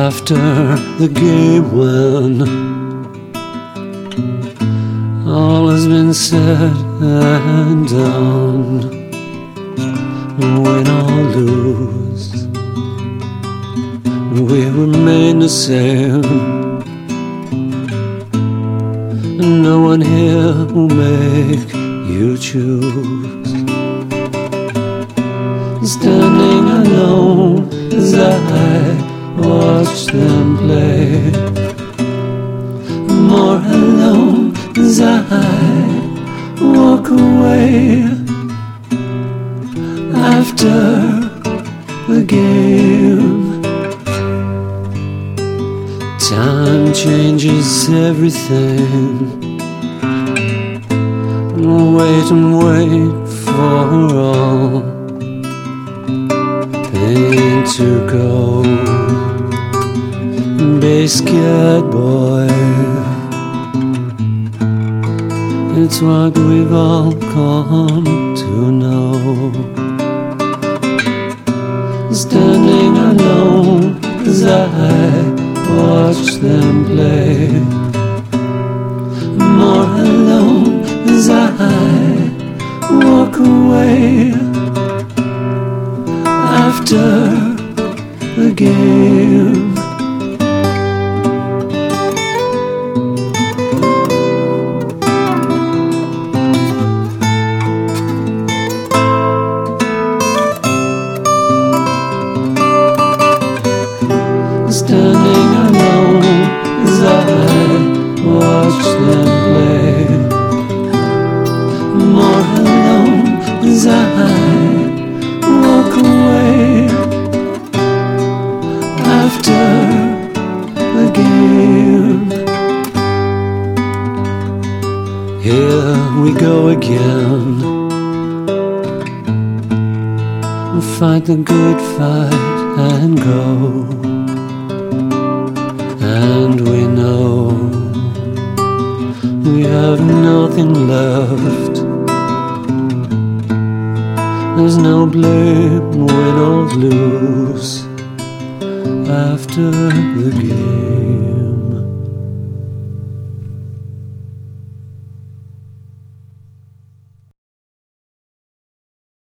After the game, when all has been said and done, win or lose, we remain the same. No one here will make you choose. Standing alone as I watch them play, more alone as I walk away. After the game, time changes everything. Wait and wait for all pain to go. Be scared, boy. It's what we've all come to know. Standing alone as I watch them play, more alone as I walk away. After the game, standing alone as I watch them play, more alone as I walk away. After the game, here we go again. Fight the good fight and go. And we know we have nothing left. There's no blame, win or lose after the game.